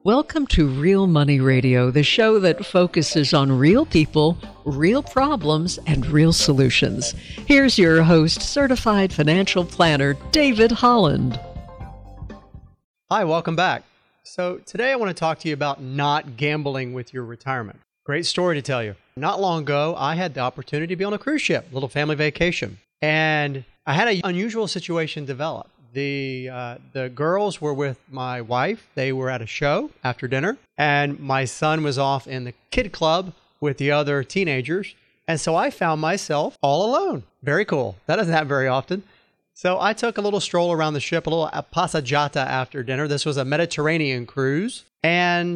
Welcome to Real Money Radio, the show that focuses on real people, real problems, and real solutions. Here's your host, certified financial planner, David Holland. Hi, welcome back. So today I want to talk to you about not gambling with your retirement. Great story to tell you. Not long ago, I had the opportunity to be on a cruise ship, a little family vacation, and I had an unusual situation develop. The girls were with my wife. They were at a show after dinner, and my son was off in the kid club with the other teenagers. And so I found myself all alone. Very cool. That doesn't happen very often. So I took a little stroll around the ship, a little passeggiata after dinner. This was a Mediterranean cruise. And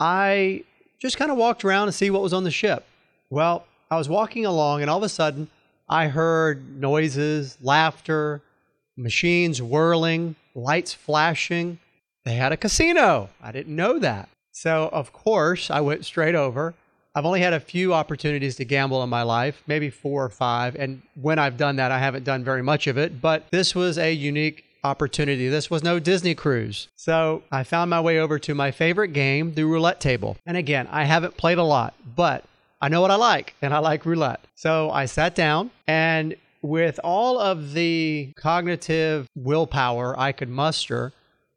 I just kind of walked around to see what was on the ship. Well, I was walking along, and all of a sudden I heard noises, laughter, machines whirling, lights flashing. They had a casino. I didn't know that. So, of course, I went straight over. I've only had a few opportunities to gamble in my life, maybe 4 or 5. And when I've done that, I haven't done very much of it. But this was a unique opportunity. This was no Disney cruise. So I found my way over to my favorite game, the roulette table. And again, I haven't played a lot, but I know what I like, and I like roulette. So I sat down, and with all of the cognitive willpower I could muster,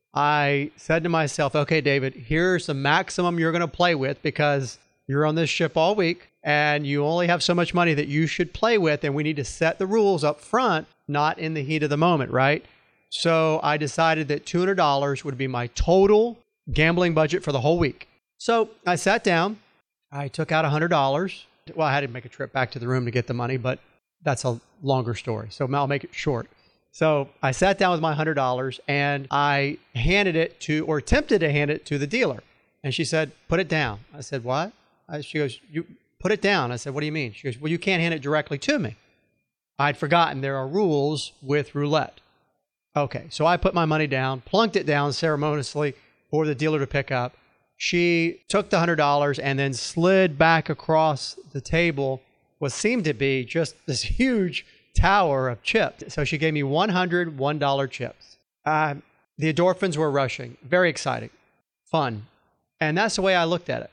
I said to myself, okay, David, here's the maximum you're going to play with because you're on this ship all week and you only have so much money that you should play with. And we need to set the rules up front, not in the heat of the moment, right? So I decided that $200 would be my total gambling budget for the whole week. So I sat down, I took out $100. Well, I had to make a trip back to the room to get the money, but that's a longer story. So I'll make it short. So I sat down with my $100 and I handed it to, or attempted to hand it to the dealer. And she said, put it down. I said, what? She goes, you put it down. I said, what do you mean? She goes, well, you can't hand it directly to me. I'd forgotten there are rules with roulette. Okay, so I put my money down, plunked it down ceremoniously for the dealer to pick up. She took the $100 and then slid back across the table what seemed to be just this huge tower of chips. So she gave me 100 $1 chips. The endorphins were rushing. Very exciting. Fun. And that's the way I looked at it.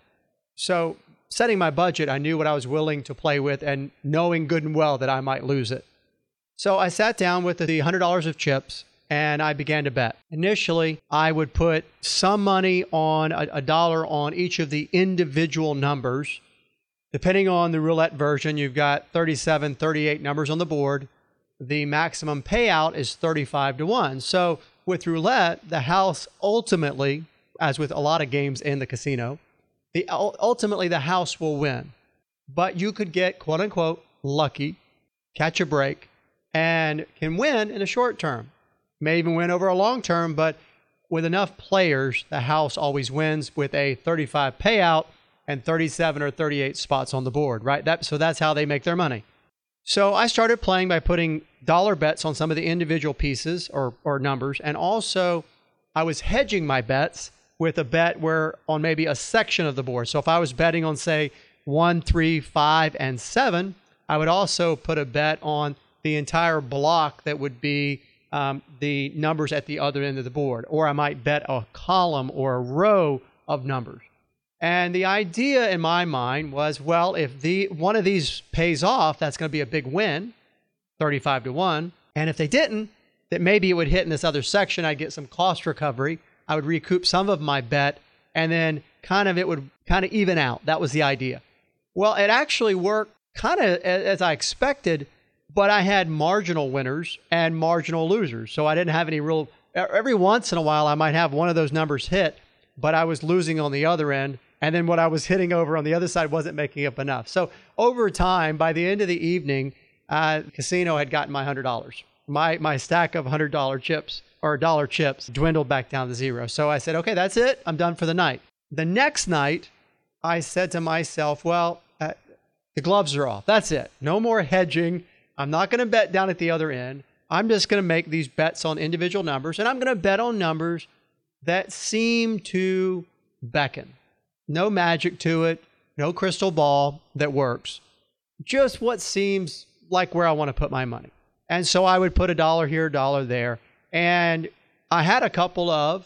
So setting my budget, I knew what I was willing to play with and knowing good and well that I might lose it. So I sat down with the $100 of chips and I began to bet. Initially, I would put some money on a dollar on each of the individual numbers. Depending on the roulette version, you've got 37, 38 numbers on the board. The maximum payout is 35 to 1. So with roulette, the house ultimately, as with a lot of games in the casino, ultimately the house will win. But you could get, quote unquote, lucky, catch a break, and can win in the short term. May even win over a long term, but with enough players, the house always wins with a 35 payout and 37 or 38 spots on the board, right? So that's how they make their money. So I started playing by putting dollar bets on some of the individual pieces or numbers. And also I was hedging my bets with a bet where on maybe a section of the board. So if I was betting on, say, 1, 3, 5, and 7, I would also put a bet on the entire block that would be the numbers at the other end of the board. Or I might bet a column or a row of numbers. And the idea in my mind was, well, if one of these pays off, that's going to be a big win, 35 to 1. And if they didn't, that maybe it would hit in this other section. I'd get some cost recovery. I would recoup some of my bet, and then it would kind of even out. That was the idea. Well, it actually worked kind of as I expected, but I had marginal winners and marginal losers. So I didn't have any real, every once in a while I might have one of those numbers hit, but I was losing on the other end. And then what I was hitting over on the other side wasn't making up enough. So over time, by the end of the evening, the casino had gotten my $100. My stack of $100 chips or dollar chips dwindled back down to 0. So I said, okay, that's it. I'm done for the night. The next night, I said to myself, well, the gloves are off. That's it. No more hedging. I'm not going to bet down at the other end. I'm just going to make these bets on individual numbers, and I'm going to bet on numbers that seem to beckon. No magic to it, no crystal ball that works. Just what seems like where I want to put my money. And so I would put $1 here, $1 there. And I had a couple of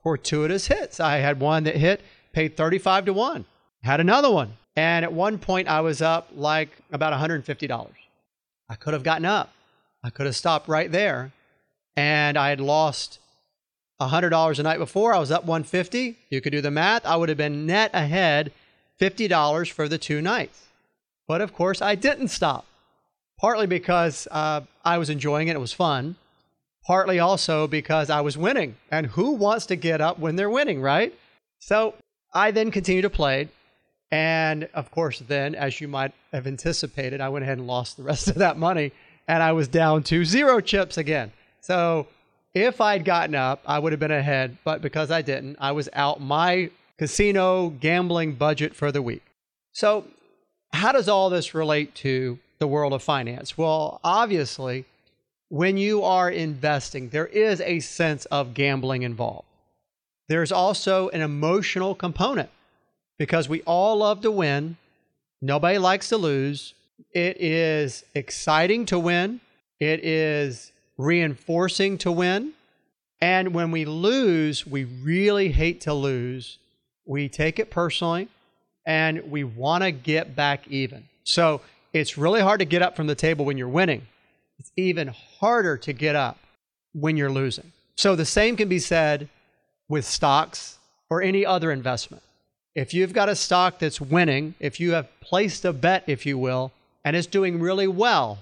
fortuitous hits. I had one that hit, paid 35 to 1, had another one. And at one point, I was up like about $150. I could have gotten up. I could have stopped right there. And I had lost $100 the night before. I was up $150. You could do the math. I would have been net ahead $50 for the 2 nights. But of course, I didn't stop. Partly because I was enjoying it. It was fun. Partly also because I was winning. And who wants to get up when they're winning, right? So I then continued to play. And of course, then, as you might have anticipated, I went ahead and lost the rest of that money. And I was down to 0 chips again. So if I'd gotten up, I would have been ahead. But because I didn't, I was out my casino gambling budget for the week. So how does all this relate to the world of finance? Well, obviously, when you are investing, there is a sense of gambling involved. There's also an emotional component because we all love to win. Nobody likes to lose. It is exciting to win. It is reinforcing to win. And when we lose, we really hate to lose. We take it personally and we want to get back even. So it's really hard to get up from the table when you're winning. It's even harder to get up when you're losing. So the same can be said with stocks or any other investment. If you've got a stock that's winning, if you have placed a bet, if you will, and it's doing really well,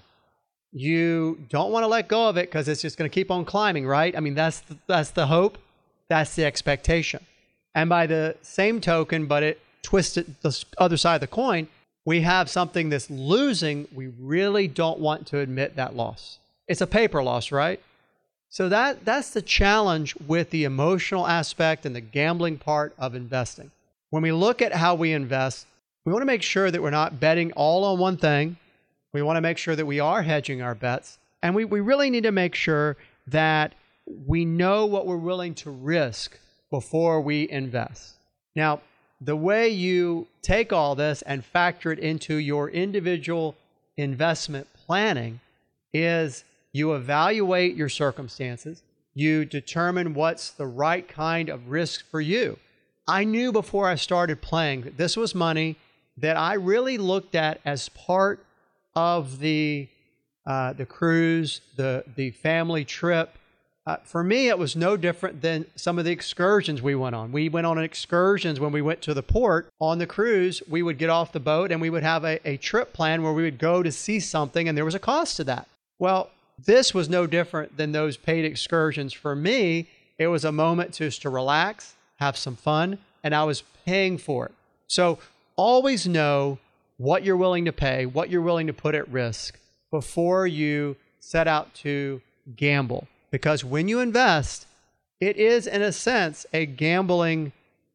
you don't want to let go of it because it's just going to keep on climbing, right? I mean, that's the hope. That's the expectation. And by the same token, but it twisted the other side of the coin, we have something that's losing. We really don't want to admit that loss. It's a paper loss, right? So that's the challenge with the emotional aspect and the gambling part of investing. When we look at how we invest, we want to make sure that we're not betting all on one thing. We want to make sure that we are hedging our bets. And we really need to make sure that we know what we're willing to risk before we invest. Now, the way you take all this and factor it into your individual investment planning is you evaluate your circumstances. You determine what's the right kind of risk for you. I knew before I started playing that this was money that I really looked at as part of the cruise, the family trip. For me, it was no different than some of the excursions we went on. We went on excursions when we went to the port on the cruise. We would get off the boat and we would have a trip plan where we would go to see something, and there was a cost to that. Well, this was no different than those paid excursions. For me, it was a moment just to relax, have some fun, and I was paying for it. So always know what you're willing to pay, what you're willing to put at risk before you set out to gamble. Because when you invest, it is, in a sense, a gambling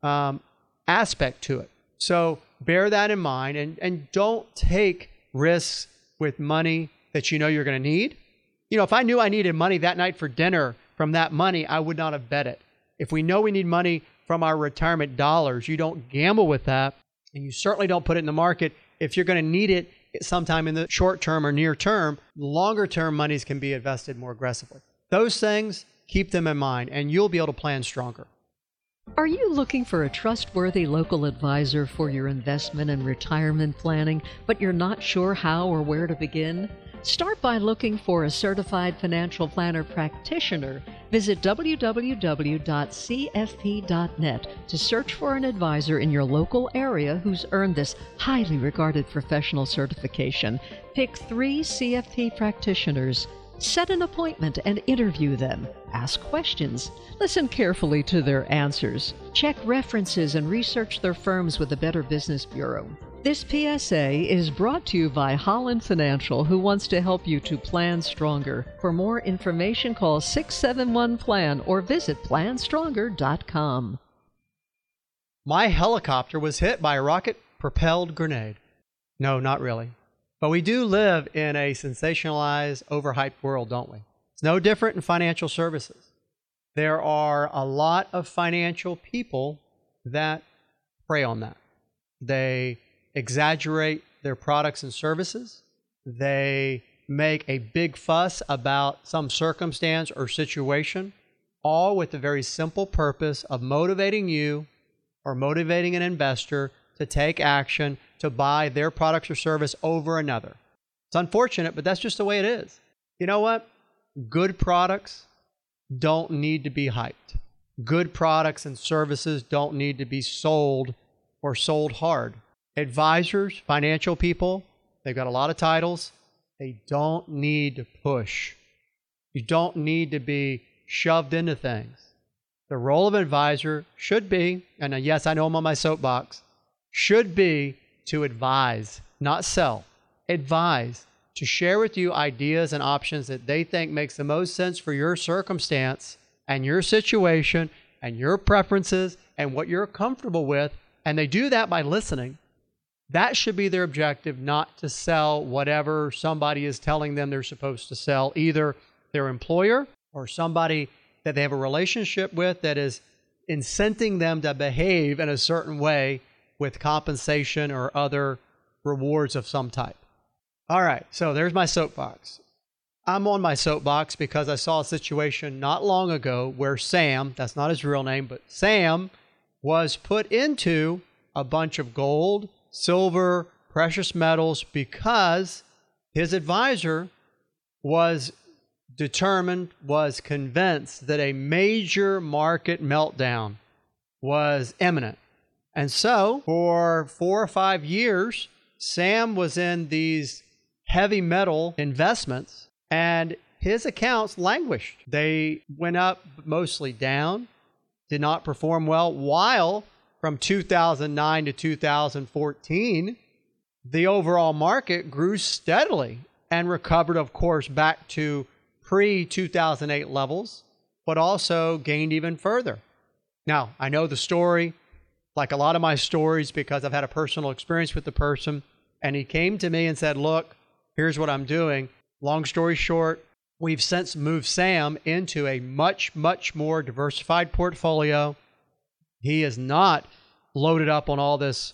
aspect to it. So bear that in mind and don't take risks with money that you know you're going to need. You know, if I knew I needed money that night for dinner from that money, I would not have bet it. If we know we need money from our retirement dollars, you don't gamble with that, and you certainly don't put it in the market. If you're going to need it sometime in the short term or near term, longer term monies can be invested more aggressively. Those things, keep them in mind, and you'll be able to plan stronger. Are you looking for a trustworthy local advisor for your investment and retirement planning, but you're not sure how or where to begin? Start by looking for a certified financial planner practitioner. Visit www.cfp.net to search for an advisor in your local area who's earned this highly regarded professional certification. Pick 3 CFP practitioners. Set an appointment and interview them. Ask questions. Listen carefully to their answers. Check references and research their firms with the Better Business Bureau. This PSA is brought to you by Holland Financial, who wants to help you to plan stronger. For more information, call 671-PLAN or visit planstronger.com. My helicopter was hit by a rocket-propelled grenade. No, not really. But we do live in a sensationalized, overhyped world, don't we? It's no different in financial services. There are a lot of financial people that prey on that. They exaggerate their products and services. They make a big fuss about some circumstance or situation. all with the very simple purpose of motivating you or motivating an investor to take action to buy their products or service over another. It's unfortunate, but that's just the way it is. You know what? Good products don't need to be hyped. Good products and services don't need to be sold or sold hard. Advisors, financial people, they've got a lot of titles. They don't need to push. You don't need to be shoved into things. The role of an advisor should be, and yes, I know I'm on my soapbox, should be to advise, not sell. Advise, to share with you ideas and options that they think makes the most sense for your circumstance and your situation and your preferences and what you're comfortable with. And they do that by listening. That should be their objective, not to sell whatever somebody is telling them they're supposed to sell, either their employer or somebody that they have a relationship with that is incenting them to behave in a certain way with compensation or other rewards of some type. All right, so there's my soapbox. I'm on my soapbox because I saw a situation not long ago where Sam, that's not his real name, but Sam was put into a bunch of gold, silver, precious metals because his advisor was determined, was convinced that a major market meltdown was imminent. And so for 4 or 5 years, Sam was in these heavy metal investments and his accounts languished. They went up, mostly down, did not perform well, while from 2009 to 2014, the overall market grew steadily and recovered, of course, back to pre-2008 levels, but also gained even further. Now, I know the story, like a lot of my stories, because I've had a personal experience with the person, and he came to me and said, look, here's what I'm doing. Long story short, we've since moved Sam into a much, much more diversified portfolio. He is not loaded up on all this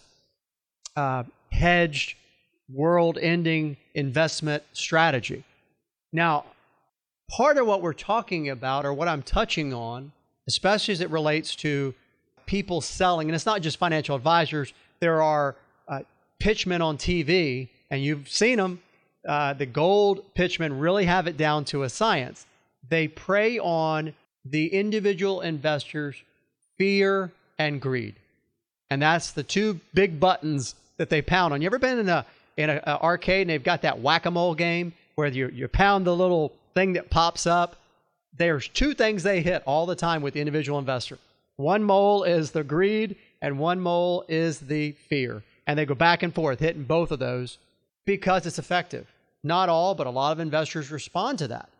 hedged, world-ending investment strategy. Now, part of what we're talking about, or what I'm touching on, especially as it relates to people selling, and it's not just financial advisors, there are pitchmen on TV, and you've seen them. The gold pitchmen really have it down to a science. They prey on the individual investor's fear and greed. And that's the two big buttons that they pound on. You ever been in an arcade and they've got that whack-a-mole game where you pound the little thing that pops up? There's two things they hit all the time with the individual investor. One mole is the greed and one mole is the fear. And they go back and forth hitting both of those because it's effective. Not all, but a lot of investors respond to that.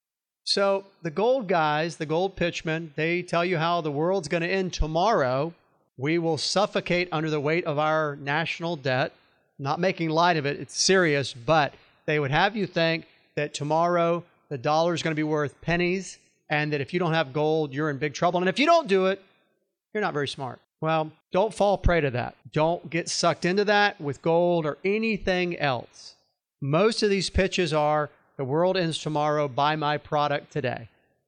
So the gold guys, the gold pitchmen, they tell you how the world's going to end tomorrow. We will suffocate under the weight of our national debt. Not making light of it, it's serious, but they would have you think that tomorrow the dollar is going to be worth pennies and that if you don't have gold, you're in big trouble. And if you don't do it, you're not very smart. Well, don't fall prey to that. Don't get sucked into that with gold or anything else. Most of these pitches are, the world ends tomorrow, buy my product today.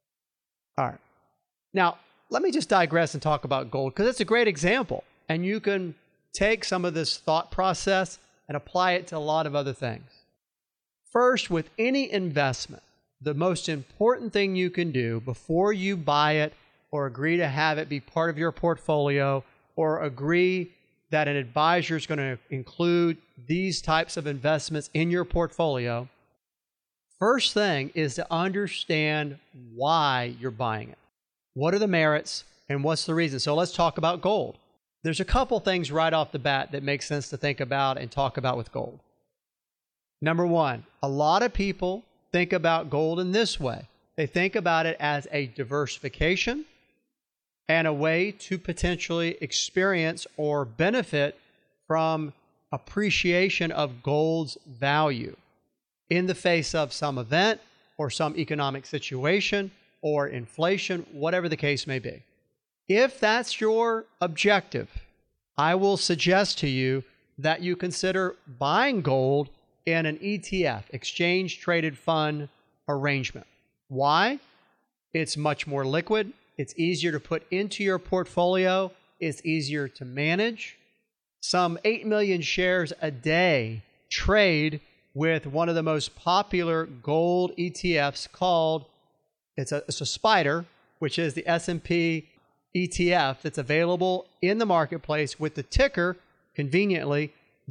All right. Now, let me just digress and talk about gold because it's a great example. And you can take some of this thought process and apply it to a lot of other things. First, with any investment, the most important thing you can do before you buy it or agree to have it be part of your portfolio or agree that an advisor is going to include these types of investments in your portfolio, first thing is to understand why you're buying it. What are the merits and what's the reason? So let's talk about gold. There's a couple things right off the bat that make sense to think about and talk about with gold. Number one, a lot of people think about gold in this way. They think about it as a diversification and a way to potentially experience or benefit from appreciation of gold's value in the face of some event or some economic situation or inflation, whatever the case may be. If that's your objective, I will suggest to you that you consider buying gold in an ETF, exchange traded fund arrangement. Why? It's much more liquid. It's easier to put into your portfolio. It's easier to manage. Some 8 million shares a day trade with one of the most popular gold ETFs called, it's a SPDR, which is the S&P ETF that's available in the marketplace with the ticker, conveniently,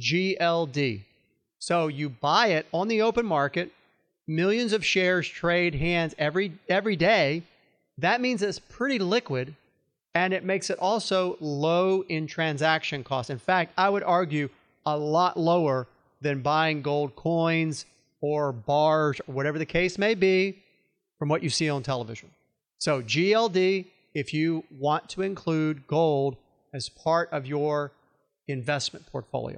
GLD. So you buy it on the open market. Millions of shares trade hands every day. That means it's pretty liquid, and it makes it also low in transaction costs. In fact, I would argue a lot lower than buying gold coins or bars or whatever the case may be from what you see on television. So GLD, if you want to include gold as part of your investment portfolio.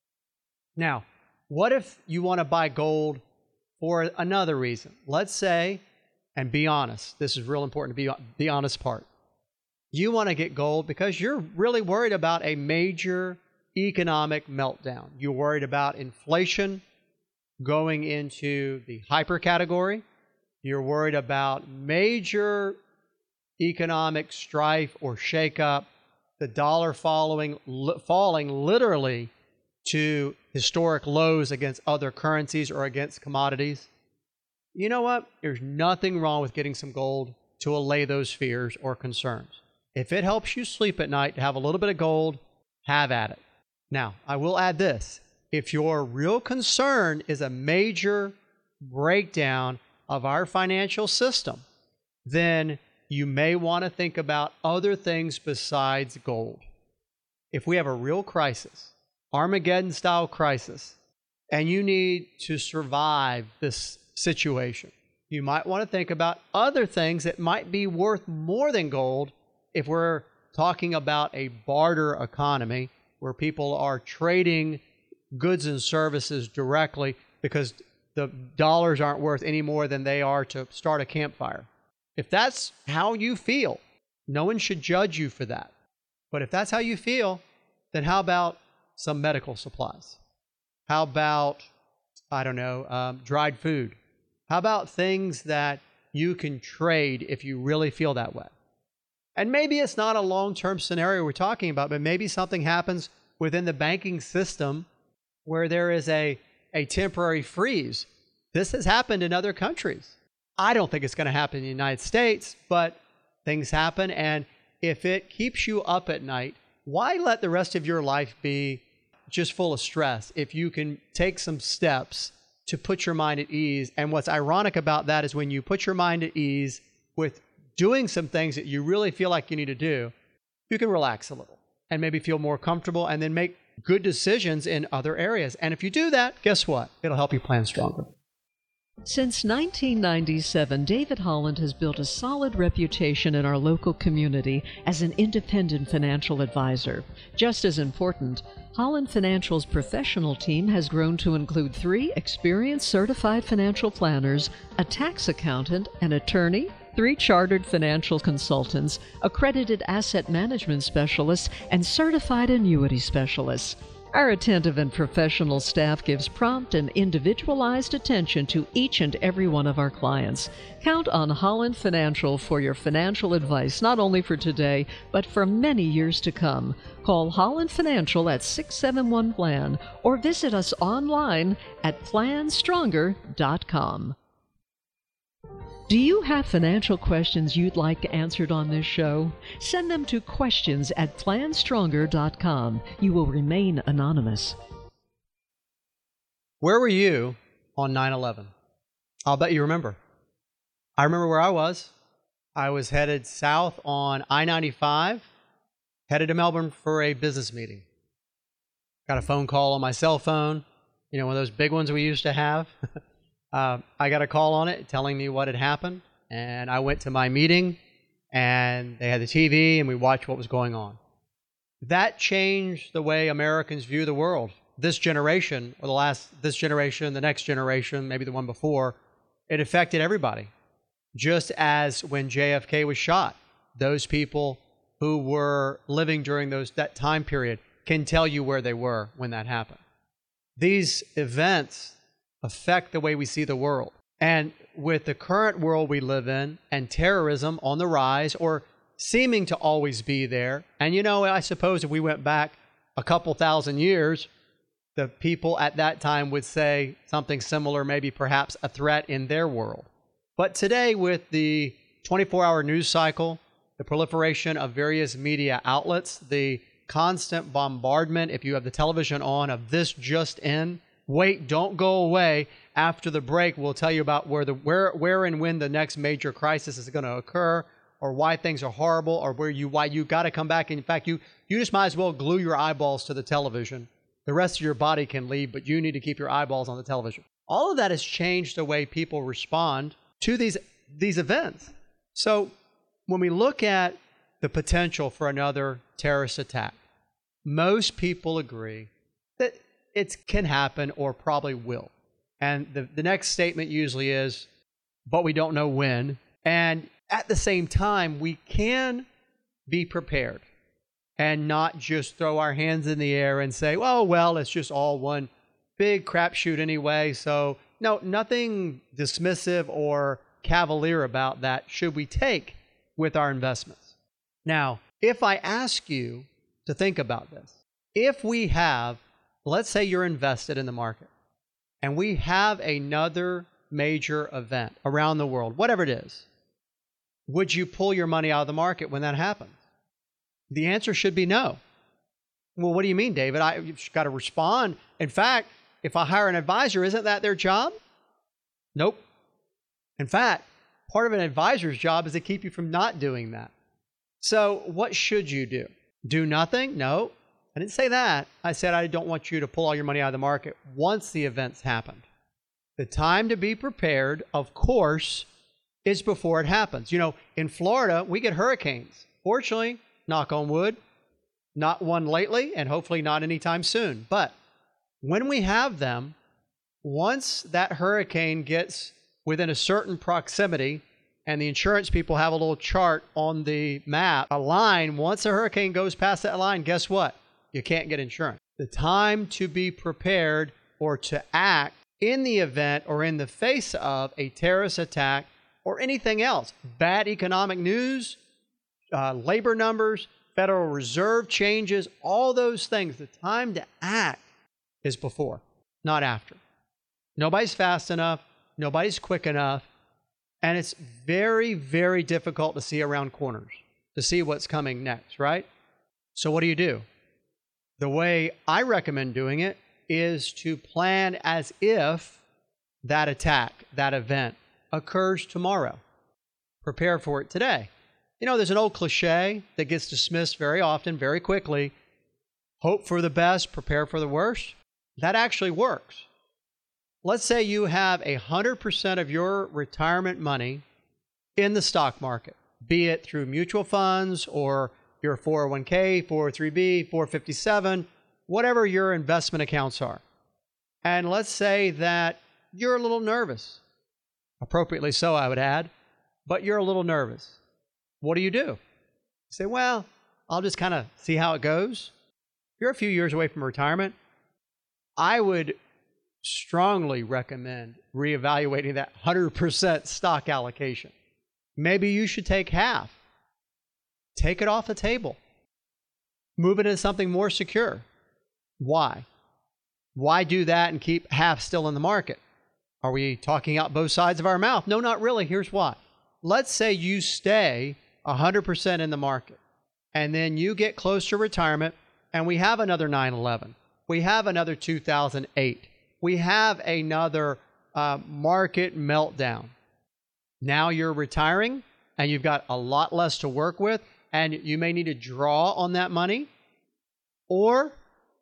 Now, what if you want to buy gold for another reason? Let's say, and be honest, this is real important to be the honest part. You want to get gold because you're really worried about a major economic meltdown. You're worried about inflation going into the hyper category. You're worried about major economic strife or shakeup, the dollar falling literally to historic lows against other currencies or against commodities. You know what? There's nothing wrong with getting some gold to allay those fears or concerns. If it helps you sleep at night to have a little bit of gold, have at it. Now, I will add this. If your real concern is a major breakdown of our financial system, then you may want to think about other things besides gold. If we have a real crisis, Armageddon-style crisis, and you need to survive this situation, you might want to think about other things that might be worth more than gold if we're talking about a barter economy where people are trading goods and services directly because the dollars aren't worth any more than they are to start a campfire. If that's how you feel, no one should judge you for that. But if that's how you feel, then how about some medical supplies? How about, dried food? How about things that you can trade if you really feel that way? And maybe it's not a long-term scenario we're talking about, but maybe something happens within the banking system where there is a temporary freeze. This has happened in other countries. I don't think it's going to happen in the United States, but things happen. And if it keeps you up at night, why let the rest of your life be just full of stress if you can take some steps to put your mind at ease? And what's ironic about that is when you put your mind at ease with doing some things that you really feel like you need to do, you can relax a little and maybe feel more comfortable and then make good decisions in other areas. And if you do that, guess what? It'll help you plan stronger. Since 1997, David Holland has built a solid reputation in our local community as an independent financial advisor. Just as important, Holland Financial's professional team has grown to include 3 experienced certified financial planners, a tax accountant, an attorney, 3 chartered financial consultants, accredited asset management specialists, and certified annuity specialists. Our attentive and professional staff gives prompt and individualized attention to each and every one of our clients. Count on Holland Financial for your financial advice, not only for today, but for many years to come. Call Holland Financial at 671-PLAN or visit us online at planstronger.com. Do you have financial questions you'd like answered on this show? Send them to questions@planstronger.com. You will remain anonymous. Where were you on 9/11? I'll bet you remember. I remember where I was. I was headed south on I-95, headed to Melbourne for a business meeting. Got a phone call on my cell phone, one of those big ones we used to have. I got a call on it telling me what had happened, and I went to my meeting, and they had the TV, and we watched what was going on. That changed the way Americans view the world. This generation, this generation, the next generation, maybe the one before, it affected everybody. Just as when JFK was shot, those people who were living during that time period can tell you where they were when that happened. These events affect the way we see the world. And with the current world we live in and terrorism on the rise or seeming to always be there, and I suppose if we went back a couple thousand years, the people at that time would say something similar, maybe perhaps a threat in their world. But today, with the 24-hour news cycle, the proliferation of various media outlets, the constant bombardment, if you have the television on, of this just in, wait, don't go away. After the break, we'll tell you about where and when the next major crisis is going to occur, or why things are horrible, or why you got to come back. In fact, you just might as well glue your eyeballs to the television. The rest of your body can leave, but you need to keep your eyeballs on the television. All of that has changed the way people respond to these events. So when we look at the potential for another terrorist attack, most people agree that it can happen or probably will. And the next statement usually is, but we don't know when. And at the same time, we can be prepared and not just throw our hands in the air and say, well, it's just all one big crapshoot anyway. So no, nothing dismissive or cavalier about that should we take with our investments. Now, if I ask you to think about this, if we have, let's say you're invested in the market, and we have another major event around the world, whatever it is, would you pull your money out of the market when that happens? The answer should be no. Well, what do you mean, David? You've got to respond. In fact, if I hire an advisor, isn't that their job? Nope. In fact, part of an advisor's job is to keep you from not doing that. So what should you do? Do nothing? No, I didn't say that. I said I don't want you to pull all your money out of the market once the event's happened. The time to be prepared, of course, is before it happens. In Florida, we get hurricanes. Fortunately, knock on wood, not one lately, and hopefully not anytime soon. But when we have them, once that hurricane gets within a certain proximity, and the insurance people have a little chart on the map, a line, once a hurricane goes past that line, guess what? You can't get insurance. The time to be prepared or to act in the event or in the face of a terrorist attack or anything else, bad economic news, labor numbers, Federal Reserve changes, all those things, the time to act is before, not after. Nobody's fast enough. Nobody's quick enough. And it's very, very difficult to see around corners, to see what's coming next, right? So what do? The way I recommend doing it is to plan as if that attack, that event, occurs tomorrow. Prepare for it today. There's an old cliche that gets dismissed very often, very quickly. Hope for the best, prepare for the worst. That actually works. Let's say you have 100% of your retirement money in the stock market, be it through mutual funds or your 401k, 403b, 457, whatever your investment accounts are. And let's say that you're a little nervous, appropriately so, I would add, but you're a little nervous. What do? You say, well, I'll just kind of see how it goes. If you're a few years away from retirement, I would strongly recommend reevaluating that 100% stock allocation. Maybe you should take half. Take it off the table. Move it into something more secure. Why? Why do that and keep half still in the market? Are we talking out both sides of our mouth? No, not really. Here's why. Let's say you stay 100% in the market, and then you get close to retirement, and we have another 9/11. We have another 2008. We have another market meltdown. Now you're retiring, and you've got a lot less to work with, and you may need to draw on that money, or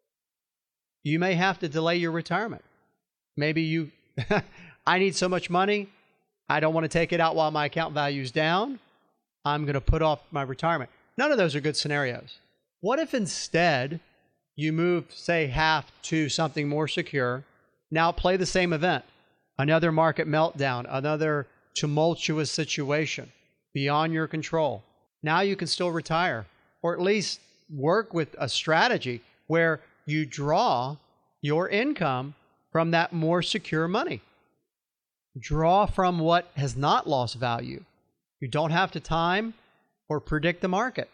you may have to delay your retirement. Maybe I need so much money, I don't want to take it out while my account value is down. I'm going to put off my retirement. None of those are good scenarios. What if instead you move, say, half to something more secure? Now play the same event. Another market meltdown, another tumultuous situation beyond your control. Now you can still retire, or at least work with a strategy where you draw your income from that more secure money. Draw from what has not lost value. You don't have to time or predict the market.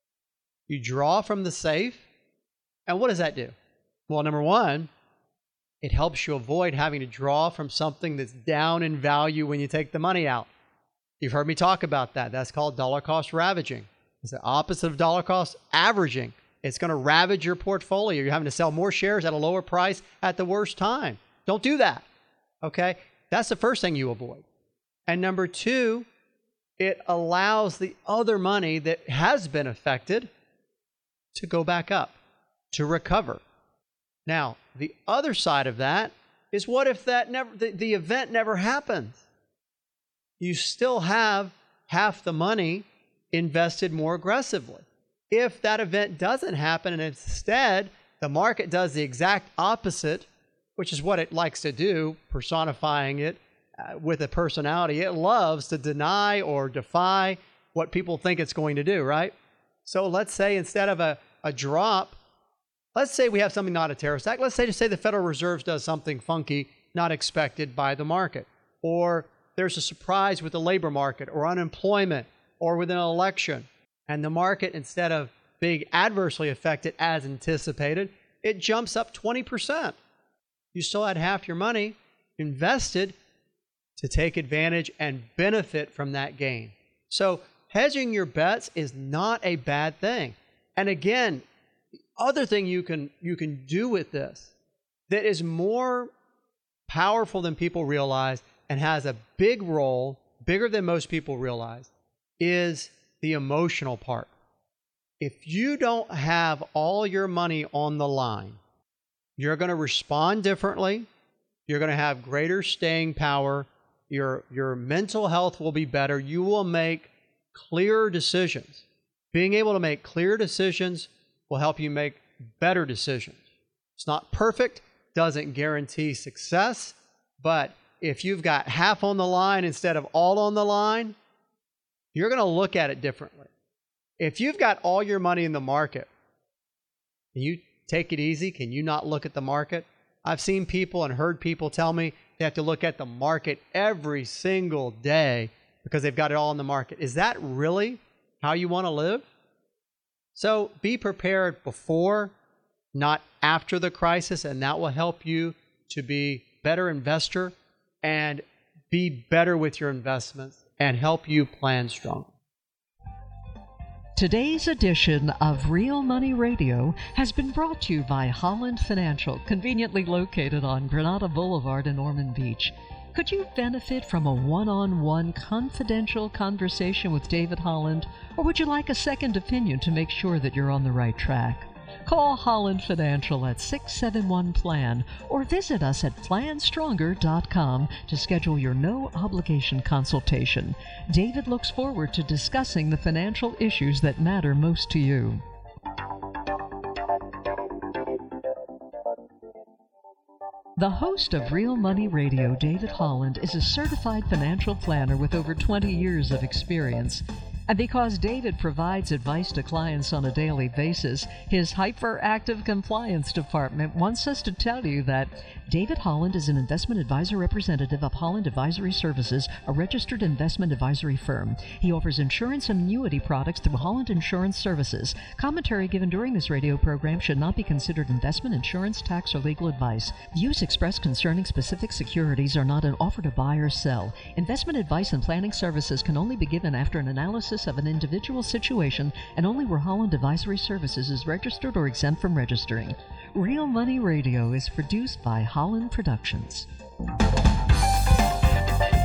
You draw from the safe. And what does that do? Well, number one, it helps you avoid having to draw from something that's down in value when you take the money out. You've heard me talk about that. That's called dollar cost ravaging. It's the opposite of dollar cost averaging. It's going to ravage your portfolio. You're having to sell more shares at a lower price at the worst time. Don't do that. Okay? That's the first thing you avoid. And number two, it allows the other money that has been affected to go back up, to recover. Now, the other side of that is, what if the event never happens? You still have half the money invested more aggressively. If that event doesn't happen and instead the market does the exact opposite, which is what it likes to do, personifying it with a personality, it loves to deny or defy what people think it's going to do, right? So let's say instead of a drop, let's say we have something not a terrorist act. Let's say the Federal Reserve does something funky, not expected by the market. Or there's a surprise with the labor market or unemployment or with an election. And the market, instead of being adversely affected as anticipated, it jumps up 20%. You still had half your money invested to take advantage and benefit from that gain. So hedging your bets is not a bad thing. And again, other thing you can do with this that is more powerful than people realize and has a big role, bigger than most people realize, is the emotional part. If you don't have all your money on the line, you're going to respond differently. You're going to have greater staying power. Your mental health will be better. You will make clearer decisions. Being able to make clear decisions will help you make better decisions. It's not perfect, doesn't guarantee success, but if you've got half on the line instead of all on the line, you're going to look at it differently. If you've got all your money in the market, and you take it easy, can you not look at the market? I've seen people and heard people tell me they have to look at the market every single day because they've got it all in the market. Is that really how you want to live? So be prepared before, not after the crisis, and that will help you to be a better investor and be better with your investments and help you plan stronger. Today's edition of Real Money Radio has been brought to you by Holland Financial, conveniently located on Granada Boulevard in Ormond Beach. Could you benefit from a one-on-one confidential conversation with David Holland, or would you like a second opinion to make sure that you're on the right track? Call Holland Financial at 671-PLAN or visit us at planstronger.com to schedule your no-obligation consultation. David looks forward to discussing the financial issues that matter most to you. The host of Real Money Radio, David Holland, is a certified financial planner with over 20 years of experience. And because David provides advice to clients on a daily basis, his hyperactive compliance department wants us to tell you that David Holland is an investment advisor representative of Holland Advisory Services, a registered investment advisory firm. He offers insurance and annuity products through Holland Insurance Services. Commentary given during this radio program should not be considered investment, insurance, tax, or legal advice. Views expressed concerning specific securities are not an offer to buy or sell. Investment advice and planning services can only be given after an analysis of an individual situation and only where Holland Advisory Services is registered or exempt from registering. Real Money Radio is produced by Holland Productions.